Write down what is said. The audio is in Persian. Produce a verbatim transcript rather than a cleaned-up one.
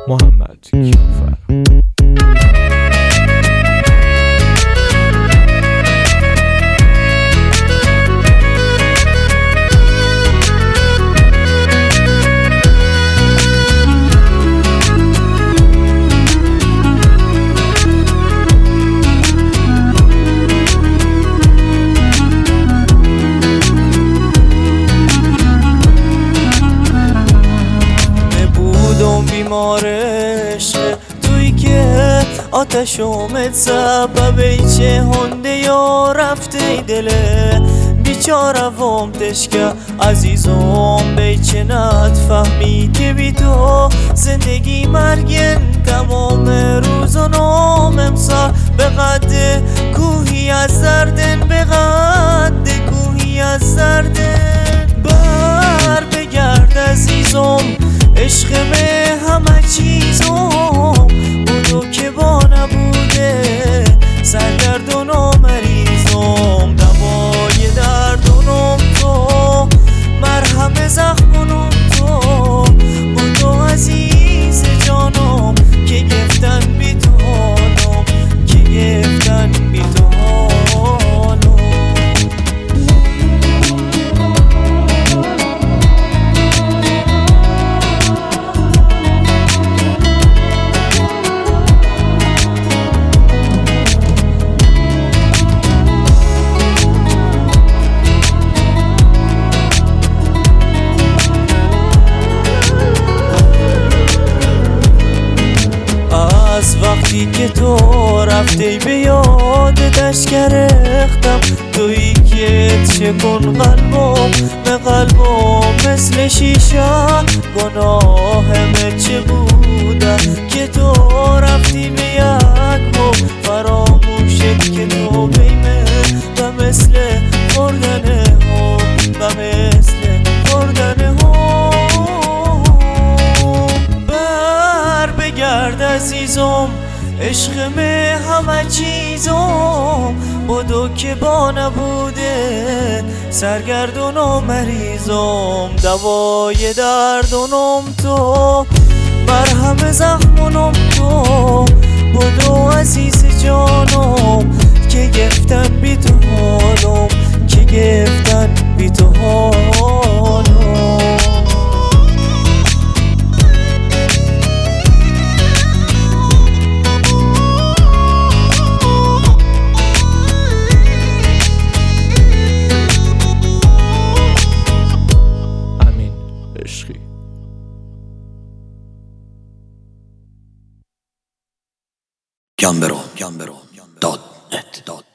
محمد کیافر. بیمارش توی که آتش اومد سبب چه هنده یا رفته دله بیچاره وام تشکه عزیزم بی چه نتفهمی که بی تو زندگی مرگن تمام روز و نام امسا به قد کوهی از دردن به قد کوهی از دردن بر بگرد عزیزم عشق به همه چیزم بودو که با نبوده سرگردون و مریضم دوای دردونم تو مرهم زخمونم تو بودو عزیز جانم که گفتن بی تو حالم که گفتن بی تو حالم. از وقتی که تو رفتی به یاد دشت گرفتم تویی که چکن قلبم به قلبم مثل شیشه گناهم چه بوده که تو رفتی به یک و فراموشت که تو بیمه و مثل خوردن هم و مثل خوردن هم بر بگرد عزیزم عشق به همه چیزم بودو که با نبوده سرگردون و مریضم دوای دردونم تو مرهم زخمونم تو بودو عزیز جانم که گفتن بی تو حالم که گفتن بی تو حالم. Gambero, Gambero, dot net.